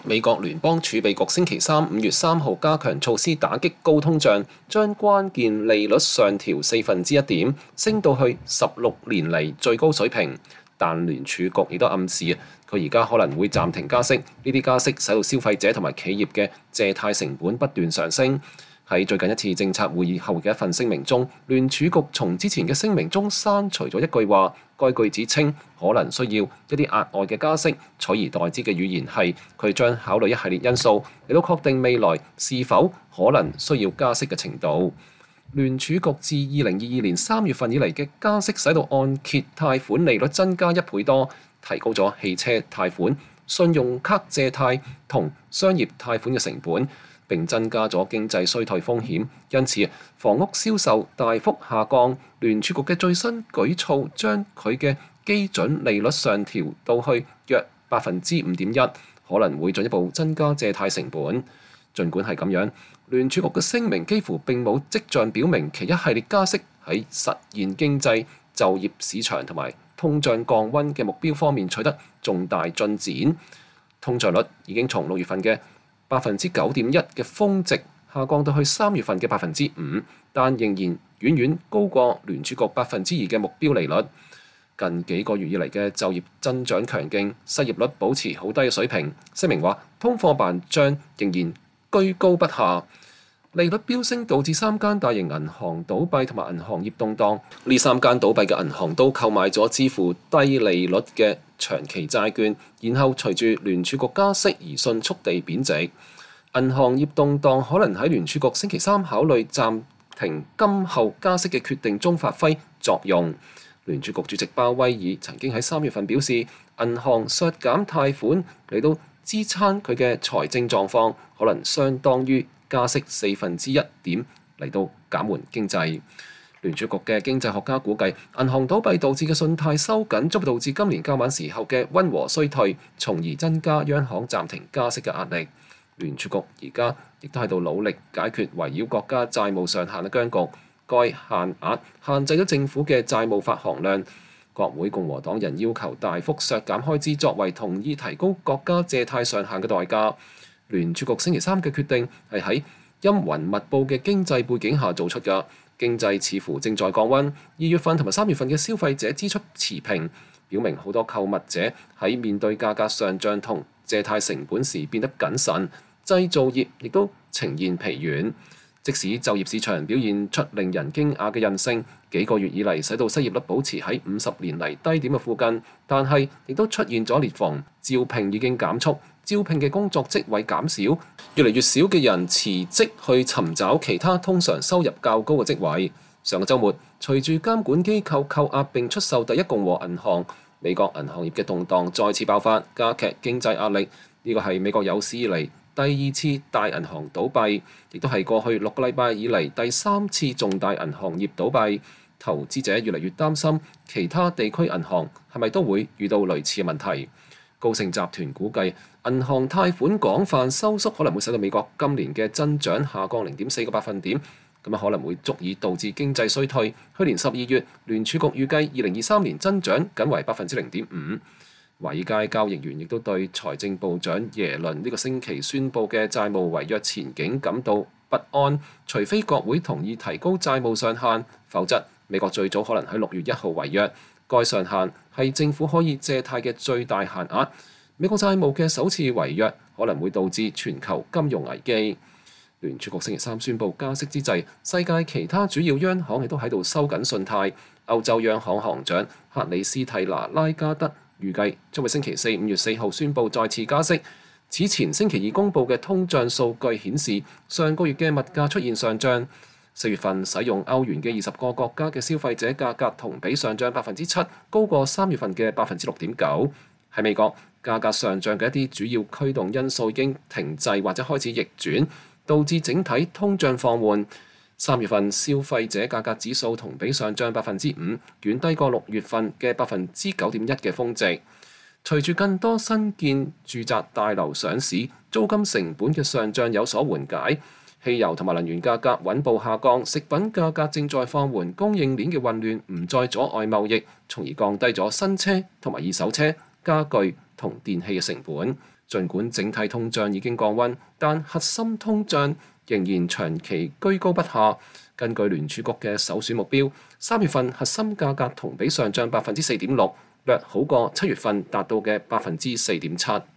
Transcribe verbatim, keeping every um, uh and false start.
美國聯邦儲備局星期三五月三號加強措施打擊高通脹，將關鍵利率上調四分之一點，升到去十六年嚟最高水平。但聯儲局亦都暗示，佢而家可能會暫停加息。呢啲加息使到消費者同埋企業嘅借貸成本不斷上升。喺最近一次政策會議後嘅一份聲明中，聯儲局從之前嘅聲明中刪除咗一句話，該句子稱可能需要一啲額外嘅加息，取而代之嘅語言係佢將考慮一系列因素嚟到確定未來是否可能需要加息嘅程度。聯儲局自二零二二年三月份以嚟嘅加息，使到按揭貸款利率增加一倍多，提高咗汽車貸款、信用卡借貸同商業貸款嘅成本，並增加咗經濟衰退風險，因此房屋銷售大幅下降。聯儲局嘅最新舉措將佢嘅基準利率上調到去約百分之五點一，可能會進一步增加借貸成本。儘管係咁樣，聯儲局嘅聲明幾乎並冇跡象表明其一系列加息喺實現經濟、就業市場同埋通脹降溫嘅目標方面取得重大進展。通脹率已經從六月份嘅百分之九點一嘅峰值下降到去三月份嘅百分之五，但仍然遠遠高過聯儲局百分之二嘅目標利率。近幾個月以嚟嘅就業增長強勁，失業率保持好低嘅水平。聲明話，通貨膨脹仍然居高不下，利率飆升導致三間大型銀行倒閉同埋銀行業動盪。呢三間倒閉嘅銀行都購買咗支付低利率嘅長期債券，然後隨住聯儲局加息而迅速地貶值。銀行業動盪可能喺聯儲局星期三考慮暫停今後加息嘅決定中發揮作用。聯儲局主席鮑威爾曾經喺三月份表示，銀行削減貸款嚟到支撐佢嘅財政狀況，可能相當於加息四分之一點嚟到減緩經濟。聯儲局嘅經濟學家估計，銀行倒閉導致嘅信貸收緊將會導致今年較晚時候嘅溫和衰退，從而增加央行暫停加息嘅壓力。聯儲局而家亦都喺度努力解決圍繞國家債務上限嘅僵局。該限額限制咗政府嘅債務發行量。國會共和黨人要求大幅削減開支，作為同意提高國家借貸上限嘅代價。聯儲局星期三嘅決定係喺陰雲密佈嘅經濟背景下做出嘅。經濟似乎正在降溫。二月份同埋三月份嘅消費者支出持平，表明好多購物者喺面對價格上漲同借貸成本時變得謹慎。製造業亦都呈現疲軟。即使就業市場表現出令人驚訝嘅韌性，幾個月以嚟使到失業率保持喺五十年嚟低點嘅附近，但係亦都出現咗裂縫，招聘已經減速，招聘嘅工作職位減少，越嚟越少嘅人辭職去尋找其他通常收入較高嘅職位。上個週末，隨住監管機構扣押並出售第一共和銀行，美國銀行業嘅動盪再次爆發，加劇經濟壓力。呢個係美國有史以嚟第二次大銀行倒閉，亦都係過去六個禮拜以嚟第三次重大銀行業倒閉。投資者越嚟越擔心其他地區銀行係咪都會遇到類似嘅問題。高盛集團估計，銀行貸款廣泛收縮可能會使到美國今年嘅增長下降零點四個百分點，咁樣可能會足以導致經濟衰退。去年十二月，聯儲局預計二零二三年增長僅為百分之零點五。華爾街交易員亦都對財政部長耶倫呢個星期宣布嘅債務違約前景感到不安，除非國會同意提高債務上限，否則美國最早可能喺六月一號違約。該上限係政府可以借貸嘅最大限額。美國債務嘅首次違約可能會導致全球金融危機。聯儲局星期三宣布加息之際，世界其他主要央行亦都喺度收緊信貸。歐洲央行行長克里斯蒂娜拉加德預計將會星期四五月四號宣布再次加息。此前星期二公佈嘅通脹數據顯示，上個月嘅物價出現上漲。四月份使用歐元嘅二十個國家嘅消費者價格同比上漲百分之七，高過三月份嘅百分之六點九。喺美國，價格上漲嘅一啲主要驅動因素已經停滯或者開始逆轉，導致整體通脹放緩。三月份消費者價格指數同比上漲百分之五，遠低過六月份嘅百分之九點一嘅峰值。隨住更多新建住宅大樓上市，租金成本嘅上漲有所緩解，汽油同埋能源價格穩步下降，食品價格正在放緩，供應鏈嘅混亂唔再阻礙貿易，從而降低咗新車同埋二手車、家具同電器嘅成本。 儘管整體通脹已經降溫，但核心通脹仍然長期居高不下。根據聯儲局嘅首選目標，三月份核心價格同比上漲百分之四點六，略好過七月份達到嘅百分之四點七。